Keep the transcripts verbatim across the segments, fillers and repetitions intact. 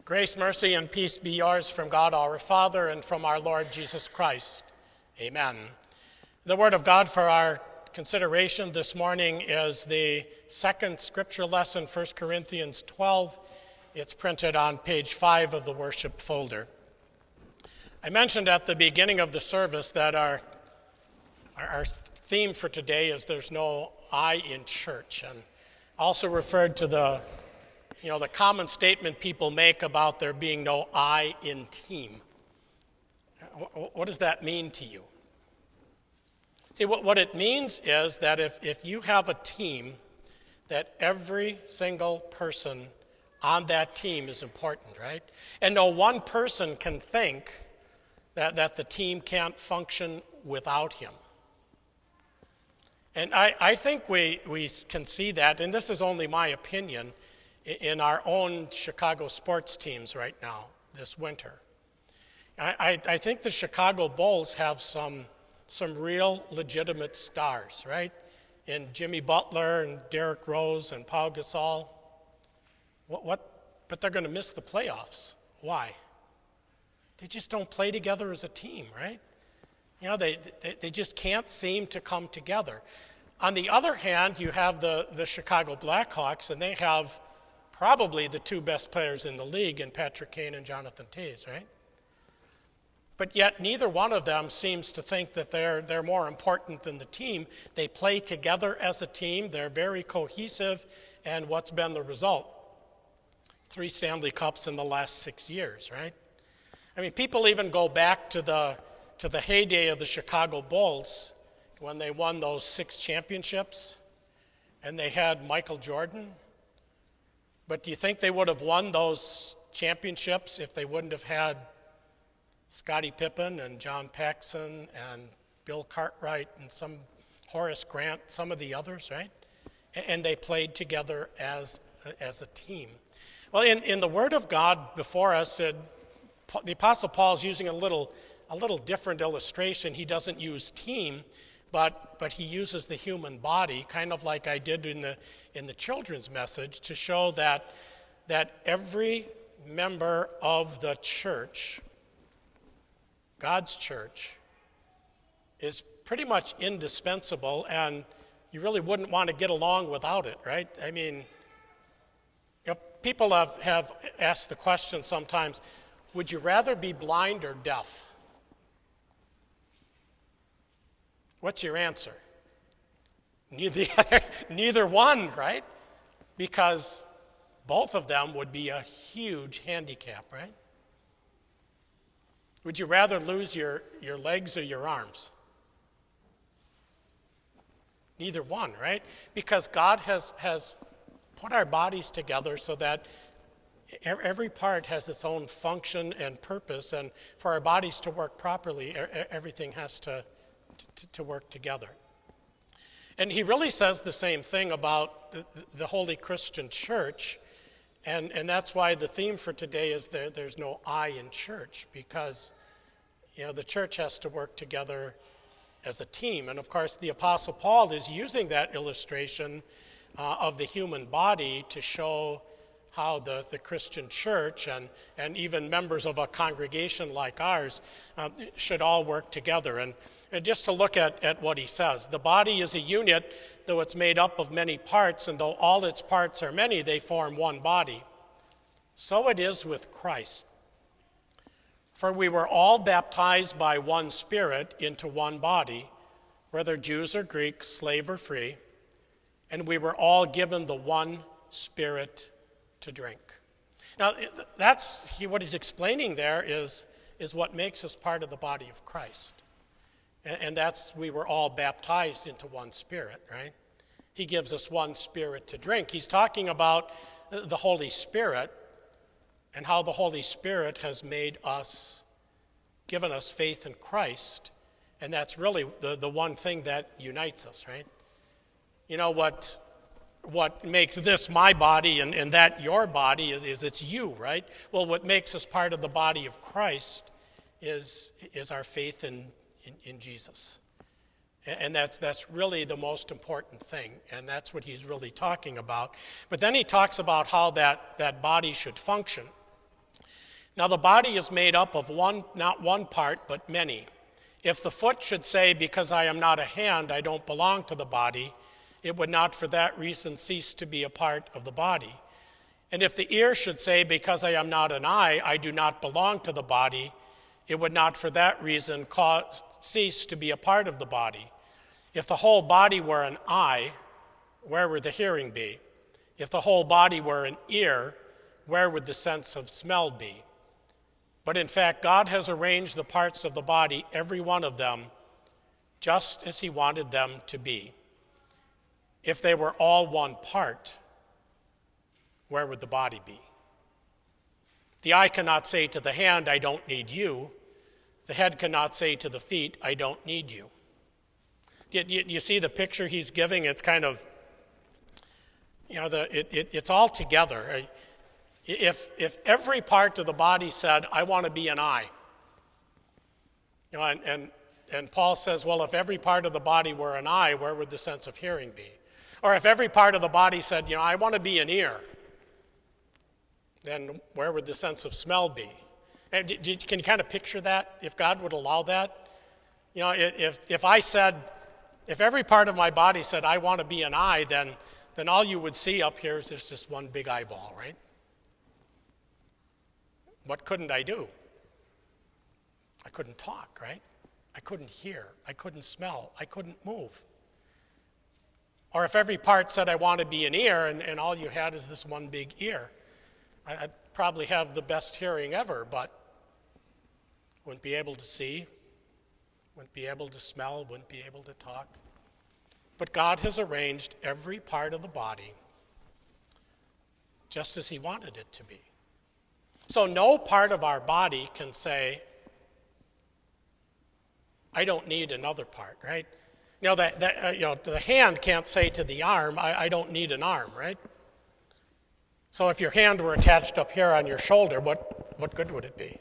Grace, mercy, and peace be yours from God our Father and from our Lord Jesus Christ. Amen. The word of God for our consideration this morning is the second scripture lesson, First Corinthians twelve. It's printed on page five of the worship folder. I mentioned at the beginning of the service that our, our theme for today is there's no I in church, and also referred to the You know, the common statement people make about there being no I in team. What does that mean to you? See, what, what it means is that if, if you have a team, that every single person on that team is important, right? And no one person can think that, that the team can't function without him. And I, I think we, we can see that, and this is only my opinion, in our own Chicago sports teams right now, this winter. I, I, I think the Chicago Bulls have some, some real legitimate stars, right? In Jimmy Butler and Derrick Rose and Pau Gasol. What, what, but they're going to miss the playoffs. Why? They just don't play together as a team, right? You know, they, they, they just can't seem to come together. On the other hand, you have the, the Chicago Blackhawks, and they have probably the two best players in the league in Patrick Kane and Jonathan Toews, right? But yet neither one of them seems to think that they're, they're more important than the team. They play together as a team. They're very cohesive. And what's been the result? Three Stanley Cups in the last six years, right? I mean, people even go back to the, to the heyday of the Chicago Bulls when they won those six championships and they had Michael Jordan. But do you think they would have won those championships if they wouldn't have had Scottie Pippen and John Paxson and Bill Cartwright and some Horace Grant, some of the others, right? And they played together as, as a team. Well, in, in the Word of God before us, it, the Apostle Paul is using a little, a little different illustration. He doesn't use team, but, but he uses the human body, kind of like I did in the, in the children's message, to show that, that every member of the church, God's church, is pretty much indispensable, and you really wouldn't want to get along without it, right? I mean, you know, people have, have asked the question sometimes, would you rather be blind or deaf? What's your answer? Neither, neither one, right? Because both of them would be a huge handicap, right? Would you rather lose your, your legs or your arms? Neither one, right? Because God has, has put our bodies together so that every part has its own function and purpose, and for our bodies to work properly, everything has to To, to work together. And he really says the same thing about the, the Holy Christian Church, and, and that's why the theme for today is there, there's no I in church, because you know the church has to work together as a team. And of course the Apostle Paul is using that illustration uh, of the human body to show how the, the Christian church and, and even members of a congregation like ours uh, should all work together. And, and just to look at, at what he says, the body is a unit, though it's made up of many parts, and though all its parts are many, they form one body. So it is with Christ. For we were all baptized by one Spirit into one body, whether Jews or Greeks, slave or free, and we were all given the one Spirit to drink. Now, that's he, what he's explaining there is, is what makes us part of the body of Christ. And, and that's, we were all baptized into one Spirit, right? He gives us one Spirit to drink. He's talking about the Holy Spirit and how the Holy Spirit has made us, given us faith in Christ, and that's really the, the one thing that unites us, right? You know, what what makes this my body and, and that your body is, is it's you, right? Well, what makes us part of the body of Christ is, is our faith in, in, in Jesus. And that's that's really the most important thing, and that's what he's really talking about. But then he talks about how that, that body should function. Now the body is made up of one, not one part, but many. If the foot should say, because I am not a hand, I don't belong to the body, it would not for that reason cease to be a part of the body. And if the ear should say, because I am not an eye, I do not belong to the body, it would not for that reason cause, cease to be a part of the body. If the whole body were an eye, where would the hearing be? If the whole body were an ear, where would the sense of smell be? But in fact, God has arranged the parts of the body, every one of them, just as he wanted them to be. If they were all one part, where would the body be? The eye cannot say to the hand, I don't need you. The head cannot say to the feet, I don't need you. Do you, you see the picture he's giving? It's kind of, you know, the, it, it, it's all together. If, if every part of the body said, I want to be an eye, you know, and, and, and Paul says, well, if every part of the body were an eye, where would the sense of hearing be? Or if every part of the body said, you know, I want to be an ear, then where would the sense of smell be? And do, do, can you kind of picture that, if God would allow that? You know, if, if I said, if every part of my body said, I want to be an eye, then, then all you would see up here is there's just one big eyeball, right? What couldn't I do? I couldn't talk, right? I couldn't hear. I couldn't smell. I couldn't move. Or if every part said I want to be an ear and, and all you had is this one big ear, I'd probably have the best hearing ever, but wouldn't be able to see, wouldn't be able to smell, wouldn't be able to talk. But God has arranged every part of the body just as he wanted it to be. So no part of our body can say, I don't need another part, right? You know, that, that, uh, you know, the hand can't say to the arm, I, I don't need an arm, right? So if your hand were attached up here on your shoulder, what, what good would it be?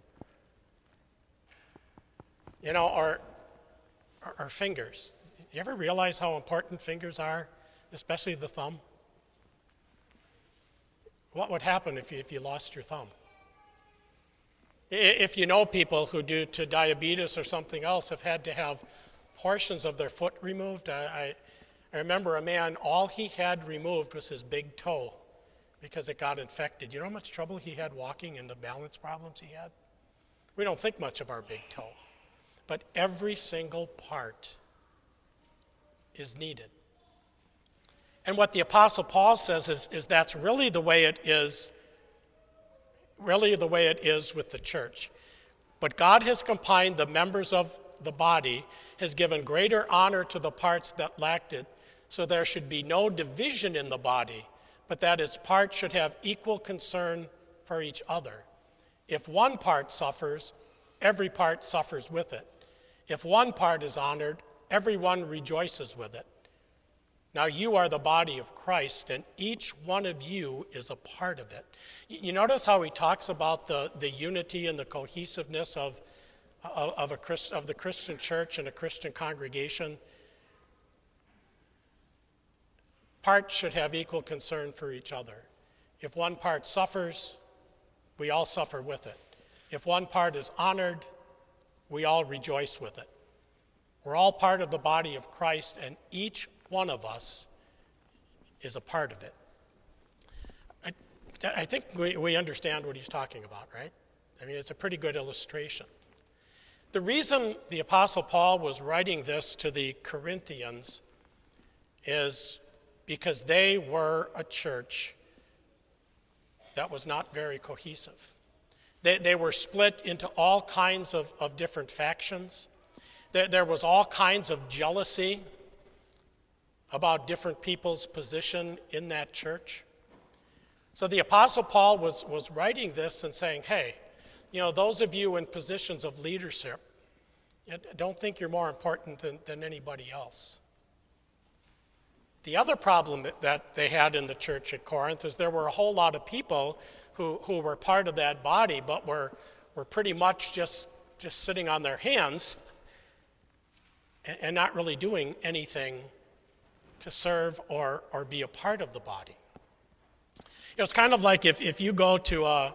You know, or, or, or fingers. You ever realize how important fingers are, especially the thumb? What would happen if you, if you lost your thumb? If you know people who, due to diabetes or something else, have had to have portions of their foot removed. I, I, I remember a man, all he had removed was his big toe because it got infected. You know how much trouble he had walking and the balance problems he had? We don't think much of our big toe. But every single part is needed. And what the Apostle Paul says is, is that's really the way it is, really the way it is with the church. But God has combined the members of the body, has given greater honor to the parts that lacked it, so there should be no division in the body, but that its parts should have equal concern for each other. If one part suffers, every part suffers with it. If one part is honored, everyone rejoices with it. Now you are the body of Christ, and each one of you is a part of it. You notice how he talks about the, the unity and the cohesiveness of, of, of, a Christ, of the Christian church and a Christian congregation? Parts should have equal concern for each other. If one part suffers, we all suffer with it. If one part is honored, we all rejoice with it. We're all part of the body of Christ, and each one of us is a part of it. I, I think we, we understand what he's talking about, right? I mean, it's a pretty good illustration. The reason the Apostle Paul was writing this to the Corinthians is because they were a church that was not very cohesive. They, they were split into all kinds of, of different factions. There, there was all kinds of jealousy about different people's position in that church. So the Apostle Paul was, was writing this and saying, hey, you know, those of you in positions of leadership, don't think you're more important than, than anybody else. The other problem that, that they had in the church at Corinth is there were a whole lot of people who, who were part of that body, but were, were pretty much just, just sitting on their hands and, and not really doing anything to serve or, or be a part of the body. You know, it's kind of like if, if you go to a,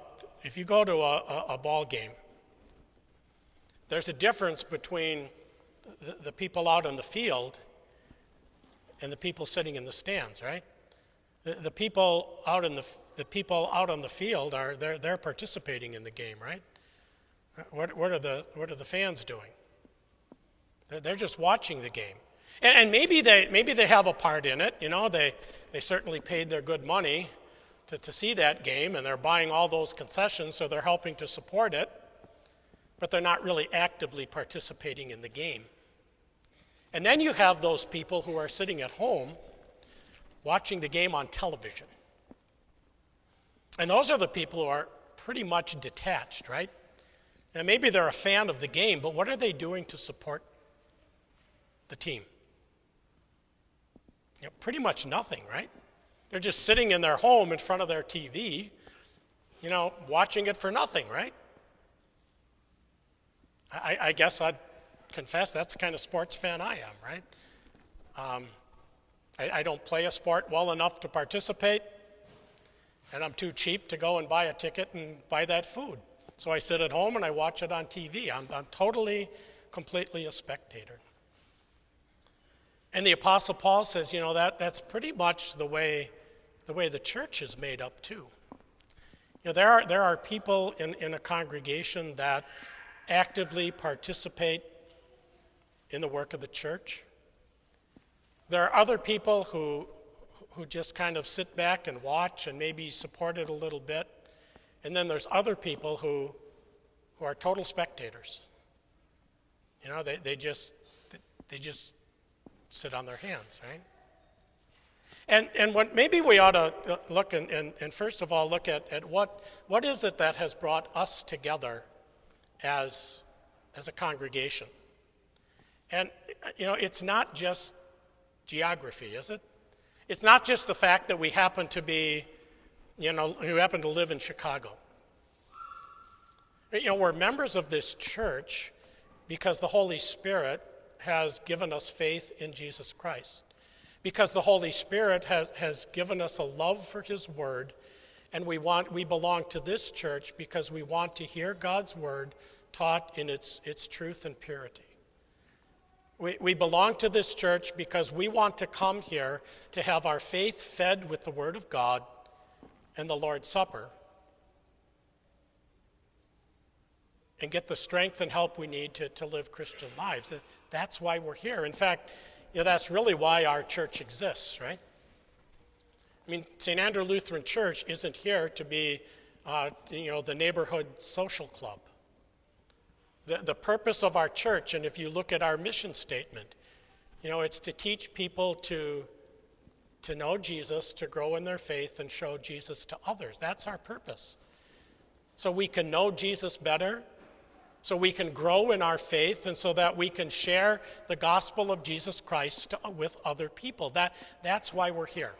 if you go to a, a, a ball game, there's a difference between the, the people out on the field and the people sitting in the stands, right? The, the people out in the the people out on the field are they're they're participating in the game, right? What what are the what are the fans doing? They're, they're just watching the game, and, and maybe they maybe they have a part in it. You know, they they certainly paid their good money to to see that game, and they're buying all those concessions, so they're helping to support it. But they're not really actively participating in the game. And then you have those people who are sitting at home watching the game on television. And those are the people who are pretty much detached, right? And maybe they're a fan of the game, but what are they doing to support the team? You know, pretty much nothing, right? They're just sitting in their home in front of their T V, you know, watching it for nothing, right? I, I guess I'd confess that's the kind of sports fan I am, right? Um, I, I don't play a sport well enough to participate, and I'm too cheap to go and buy a ticket and buy that food. So I sit at home and I watch it on T V. I'm, I'm totally, completely a spectator. And the Apostle Paul says, you know, that that's pretty much the way the way the church is made up too. You know, there are there are people in, in a congregation that actively participate in the work of the church. There are other people who who just kind of sit back and watch and maybe support it a little bit. And then there's other people who who are total spectators. You know, they, they just they just sit on their hands, right? And and what maybe we ought to look and, and, and first of all look at, at what what is it that has brought us together as as a congregation. And you know, it's not just geography, is it? It's not just the fact that we happen to be, you know, we happen to live in Chicago. You know, we're members of this church because the Holy Spirit has given us faith in Jesus Christ. Because the Holy Spirit has, has given us a love for his word, and we want we belong to this church because we want to hear God's word taught in its, its truth and purity. We, we belong to this church because we want to come here to have our faith fed with the word of God and the Lord's Supper and get the strength and help we need to, to live Christian lives. That's why we're here. In fact, you know, that's really why our church exists, right? I mean, Saint Andrew Lutheran Church isn't here to be, uh, you know, the neighborhood social club. The, the purpose of our church, and if you look at our mission statement, you know, it's to teach people to, to know Jesus, to grow in their faith, and show Jesus to others. That's our purpose. So we can know Jesus better, so we can grow in our faith, and so that we can share the gospel of Jesus Christ to, with other people. That, that's why we're here.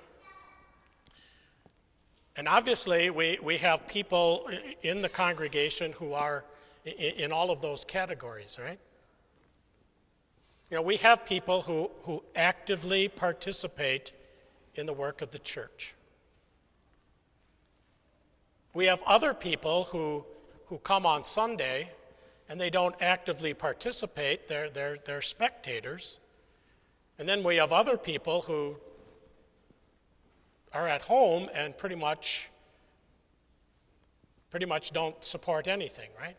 And obviously, we, we have people in the congregation who are in, in all of those categories, right? You know, we have people who, who actively participate in the work of the church. We have other people who, who come on Sunday and they don't actively participate, they're, they're, they're spectators. And then we have other people who are at home and pretty much pretty much don't support anything, right?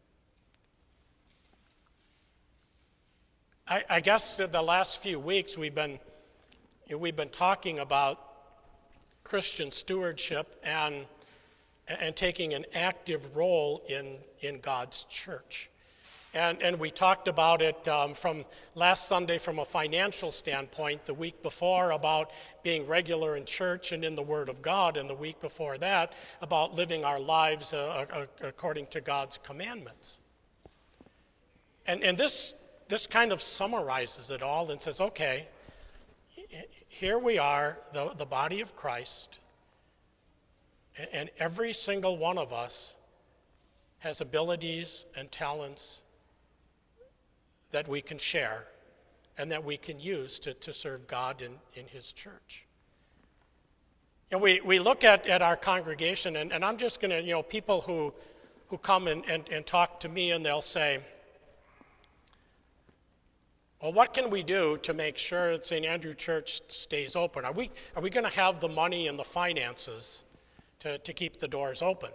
I, I guess the last few weeks we've been you know, we've been talking about Christian stewardship and and taking an active role in, in God's church. And, and we talked about it um, from last Sunday from a financial standpoint, the week before about being regular in church and in the Word of God, and the week before that about living our lives uh, uh, according to God's commandments. And, and this, this kind of summarizes it all and says, okay, here we are, the, the body of Christ, and every single one of us has abilities and talents that we can share and that we can use to, to serve God in, in his church. You know, we, we look at, at our congregation, and, and I'm just going to, you know, people who, who come and, and, and talk to me, and they'll say, well, what can we do to make sure that Saint Andrew Church stays open? Are we, are we going to have the money and the finances to, to keep the doors open?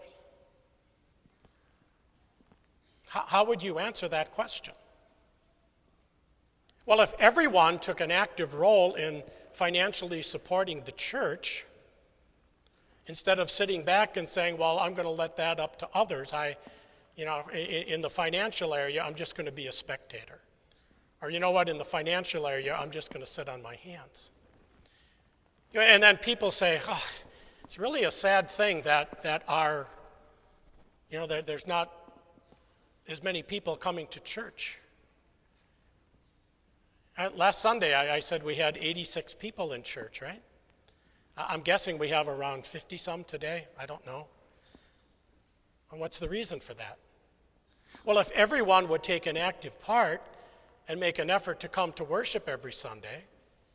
How, how would you answer that question? Well, if everyone took an active role in financially supporting the church, instead of sitting back and saying, well, I'm going to let that up to others, I, you know, in, in the financial area, I'm just going to be a spectator. Or you know what, in the financial area, I'm just going to sit on my hands. You know, and then people say, oh, it's really a sad thing that, that our, you know, there, there's not as many people coming to church. Uh, last Sunday, I, I said we had eighty-six people in church, right? I'm guessing we have around fifty some today. I don't know. And what's the reason for that? Well, if everyone would take an active part and make an effort to come to worship every Sunday,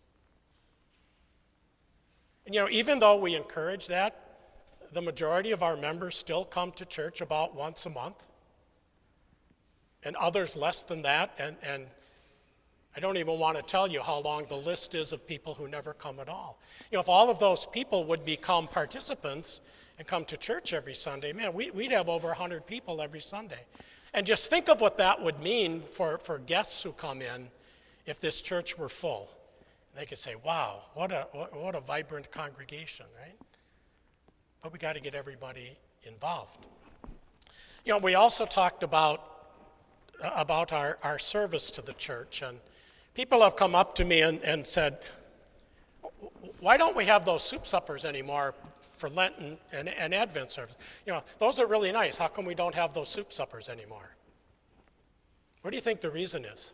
and, you know, even though we encourage that, the majority of our members still come to church about once a month, and others less than that, and, and I don't even want to tell you how long the list is of people who never come at all. You know, if all of those people would become participants and come to church every Sunday, man, we, we'd have over one hundred people every Sunday. And just think of what that would mean for, for guests who come in if this church were full. They could say, wow, what a, what, what a vibrant congregation, right? But we got to get everybody involved. You know, we also talked about, about our, our service to the church, and people have come up to me and, and said, why don't we have those soup suppers anymore for Lent and, and, and Advent service? You know, those are really nice. How come we don't have those soup suppers anymore? What do you think the reason is?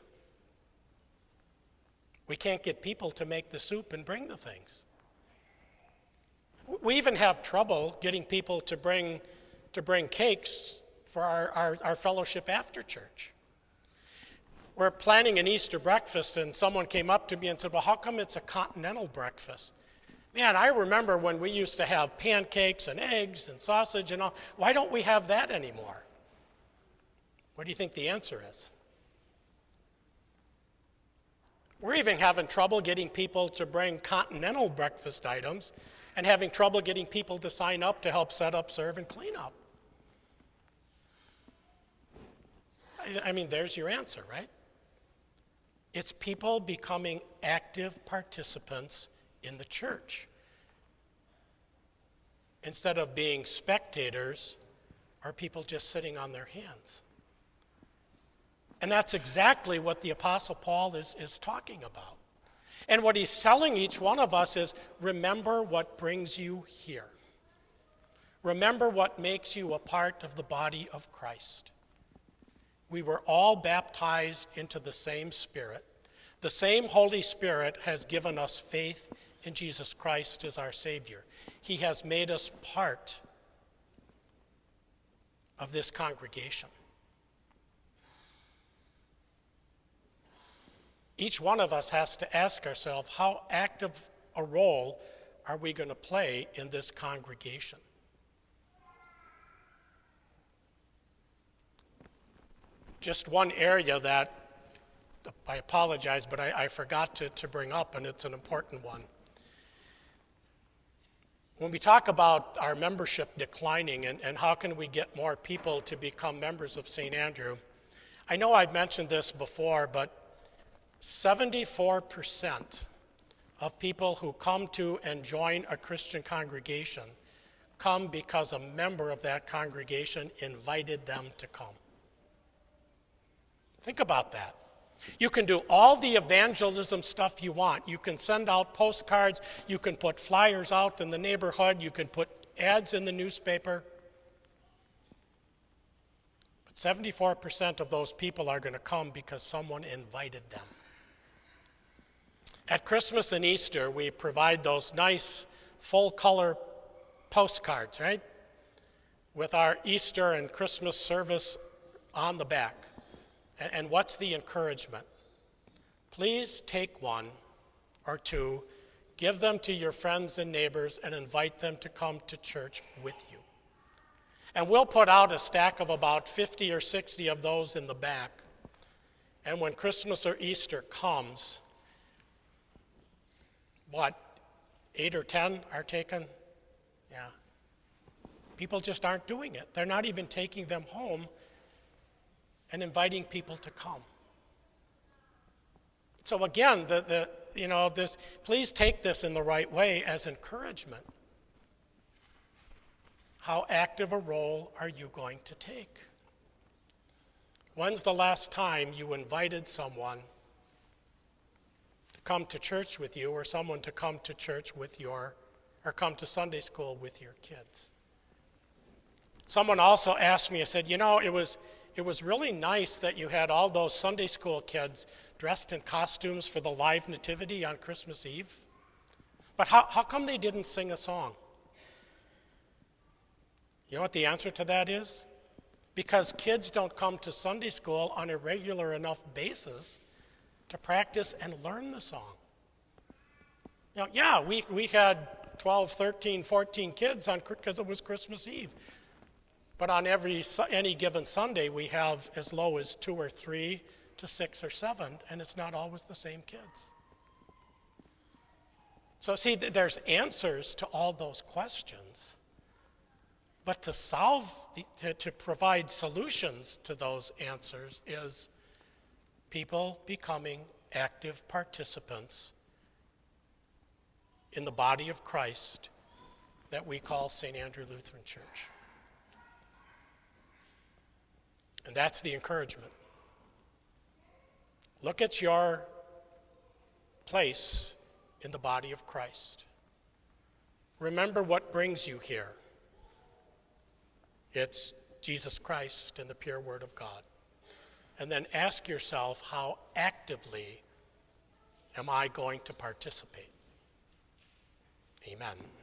We can't get people to make the soup and bring the things. We even have trouble getting people to bring, to bring cakes for our, our, our fellowship after church. We're planning an Easter breakfast, and someone came up to me and said, well, how come it's a continental breakfast? Man, I remember when we used to have pancakes and eggs and sausage and all. Why don't we have that anymore? What do you think the answer is? We're even having trouble getting people to bring continental breakfast items and having trouble getting people to sign up to help set up, serve, and clean up. I mean, there's your answer, right? It's people becoming active participants in the church instead of being spectators or people just sitting on their hands. And that's exactly what the Apostle Paul is, is talking about. And what he's telling each one of us is, remember what brings you here. Remember what makes you a part of the body of Christ. We were all baptized into the same Spirit. The same Holy Spirit has given us faith in Jesus Christ as our Savior. He has made us part of this congregation. Each one of us has to ask ourselves, how active a role are we going to play in this congregation? Just one area that, I apologize, but I, I forgot to, to bring up, and it's an important one. When we talk about our membership declining and, and how can we get more people to become members of Saint Andrew, I know I've mentioned this before, but seventy-four percent of people who come to and join a Christian congregation come because a member of that congregation invited them to come. Think about that. You can do all the evangelism stuff you want. You can send out postcards. You can put flyers out in the neighborhood. You can put ads in the newspaper. But seventy-four percent of those people are going to come because someone invited them. At Christmas and Easter, we provide those nice full-color postcards, right? With our Easter and Christmas service on the back. And what's the encouragement? Please take one or two, Give them to your friends and neighbors and invite them to come to church with you. And we'll put out a stack of about fifty or sixty of those in the back. And when Christmas or Easter comes, what, eight or ten are taken? Yeah. People just aren't doing it. They're not even taking them home and inviting people to come. So again, the, the you know, this, please take this in the right way as encouragement. How active a role are you going to take? When's the last time you invited someone to come to church with you, or someone to come to church with your, or come to Sunday school with your kids? Someone also asked me, I said, you know, it was it was really nice that you had all those Sunday school kids dressed in costumes for the live nativity on Christmas Eve. But how, how come they didn't sing a song? You know what the answer to that is? Because kids don't come to Sunday school on a regular enough basis to practice and learn the song. Now, yeah, we, we had twelve, thirteen, fourteen kids on because it was Christmas Eve. But on every any given Sunday, we have as low as two or three to six or seven, and it's not always the same kids. So see, there's answers to all those questions. But to solve, the, to, to provide solutions to those answers is people becoming active participants in the body of Christ that we call Saint Andrew Lutheran Church. And that's the encouragement. Look at your place in the body of Christ. Remember what brings you here. It's Jesus Christ and the pure Word of God. And then ask yourself, how actively am I going to participate? Amen.